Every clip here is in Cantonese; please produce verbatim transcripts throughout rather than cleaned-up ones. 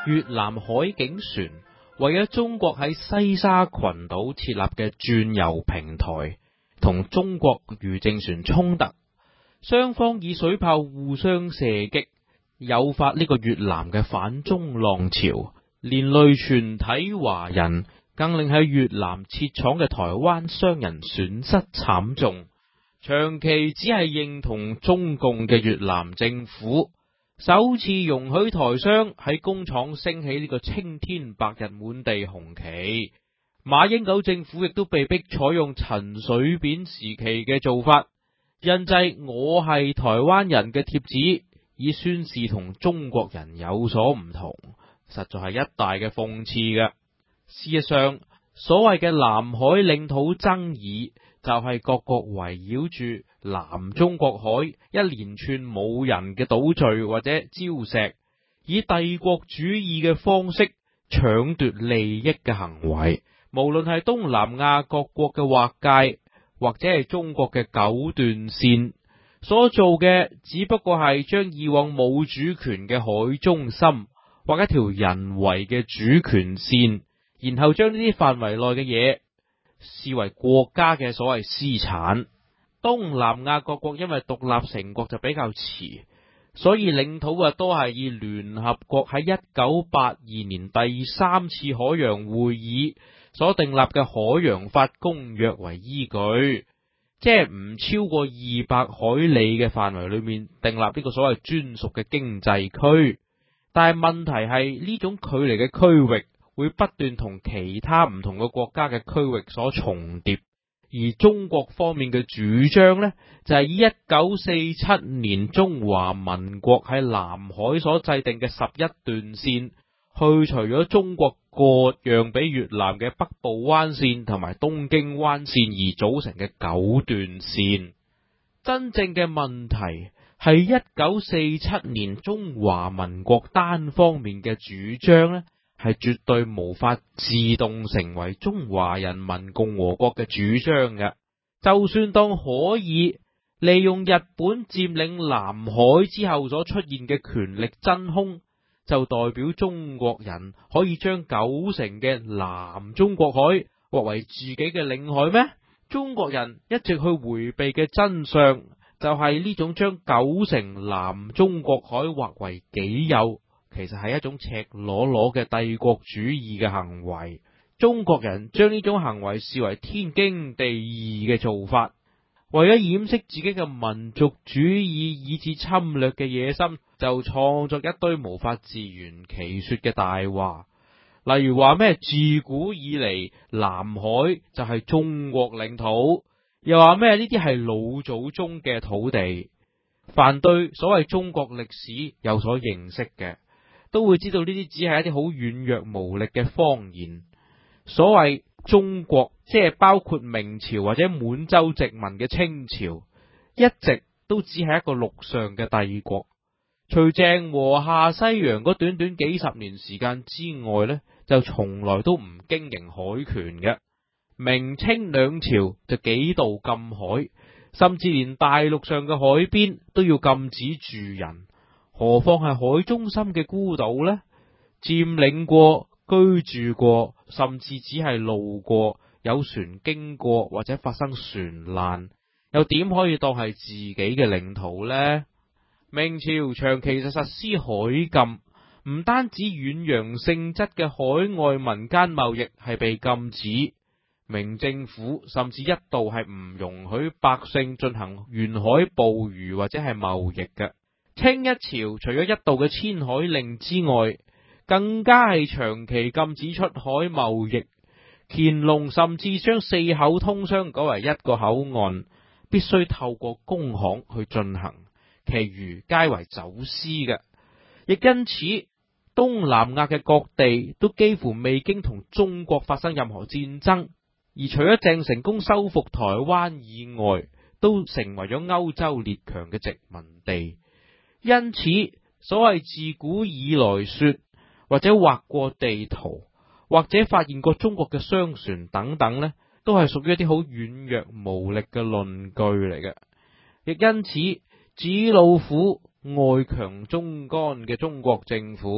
越南海警船為咗中國喺西沙群島設立嘅轉油平台，同中國漁政船衝突，雙方以水炮互相射擊，誘發呢個越南嘅反中浪潮，連累全體華人，更令喺越南設廠嘅台灣商人損失慘重。長期只係認同中共嘅越南政府，首次容許台商喺工廠升起呢個青天白日滿地紅旗。馬英九政府亦都被迫採用陳水扁時期嘅做法，印製我係台灣人嘅貼紙，以宣示同中國人有所唔同，實在係一大嘅諷刺嘅。事實上，所謂嘅南海領土爭議，就係各國圍繞住南中國海一連串冇人嘅島嶼或者礁石，以帝國主義嘅方式搶奪利益嘅行為。無論係東南亞各國嘅劃界，或者係中國嘅九段線，所做嘅只不過係將以往冇主權嘅海中心畫一條人為嘅主權線，然後將呢啲範圍內嘅嘢視為國家嘅所謂私產。東南亞各國因為獨立成國就比較遲，所以領土啊都係以聯合國喺一九八二年第三次海洋會議所訂立嘅海洋法公約為依據，即係唔超過二百海里嘅範圍裏面訂立呢個所謂專屬嘅經濟區。但係問題係呢種距離嘅區域會不斷同其他唔同嘅國家嘅區域所重疊，而中國方面嘅主張呢，就係以一九四七年中華民國喺南海所制定嘅十一段線，去除咗中國割讓俾越南嘅北部灣線同埋東京灣線而組成嘅九段線。真正嘅問題係一九四七年中華民國單方面嘅主張呢，係絕對無法自動成為中華人民共和國嘅主張嘅。就算當可以利用日本佔領南海之後所出現嘅權力真空，就代表中國人可以將九成嘅南中國海劃為自己嘅領海咩？中國人一直去回避嘅真相，就係呢種將九成南中國海劃為己有，其實係一種赤裸裸嘅帝國主義嘅行為。中國人將呢種行為視為天經地義嘅做法，為咗掩飾自己嘅民族主義以至侵略嘅野心，就創作一堆無法自圓其說嘅大話。例如話咩自古以嚟南海就係中國領土，又話咩呢啲係老祖宗嘅土地。凡對所謂中國歷史有所認識嘅，都會知道呢啲只係一啲好軟弱無力嘅謊言。所謂中國，即係包括明朝或者滿洲殖民嘅清朝，一直都只係一個陸上嘅帝國。除鄭和下西洋嗰短短幾十年時間之外呢，就從來都唔經營海權嘅。明清兩朝就幾度禁海，甚至連大陸上嘅海邊都要禁止住人，何況係海中心嘅孤島呢？佔領過、居住過，甚至只係路過，有船經過或者發生船難，又點可以當係自己嘅領土呢？明朝長期就實施海禁，唔單止遠洋性質嘅海外民間貿易係被禁止，明政府甚至一度係唔容許百姓進行沿海捕魚或者係貿易嘅。清一朝除咗一度嘅遷海令之外，更加係長期禁止出海貿易。乾隆甚至將四口通商改為一個口岸，必須透過公行去進行，其餘皆為走私嘅。亦因此，東南亞嘅各地都幾乎未經同中國發生任何戰爭，而除咗鄭成功收復台灣以外，都成為咗歐洲列強嘅殖民地。因此，所謂自古以來說，或者畫過地圖，或者發現過中國嘅商船等等呢，都係屬於一啲好軟弱無力嘅論據嚟嘅。亦因此，紙老虎外強中乾嘅中國政府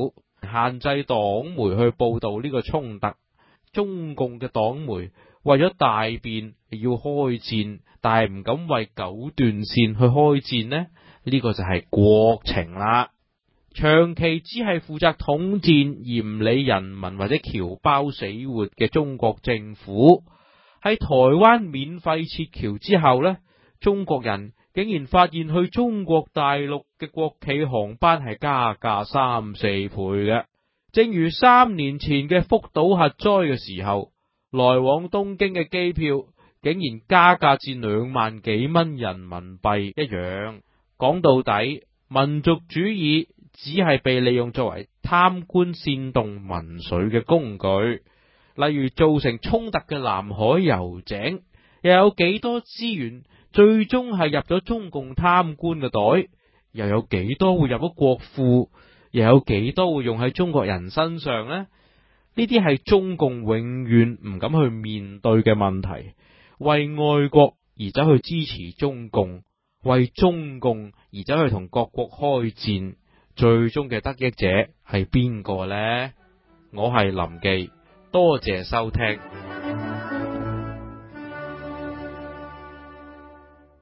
限制黨媒去報道呢個衝突。中共嘅黨媒為咗大便要開戰，但係唔敢為九段線去開戰呢？呢、這個就係國情啦。長期只係負責統戰而唔理人民或者僑胞死活嘅中國政府，喺台灣免費撤僑之後呢，中國人竟然發現去中國大陸嘅國企航班係加價三四倍嘅。正如三年前嘅福島核災嘅時候，來往東京嘅機票竟然加價至兩萬幾蚊人民幣一樣。講到底，民族主義只係被利用作為貪官煽動民粹嘅工具。例如造成衝突嘅南海油井，又有幾多資源最終係入咗中共貪官嘅袋，又有幾多會入咗國庫，又有幾多會用喺中國人身上呢？呢啲係中共永遠唔敢去面對嘅問題。為愛國而走去支持中共，為中共而走去同各國開戰，最終嘅得益者係邊個呢？我係林記，多謝收聽。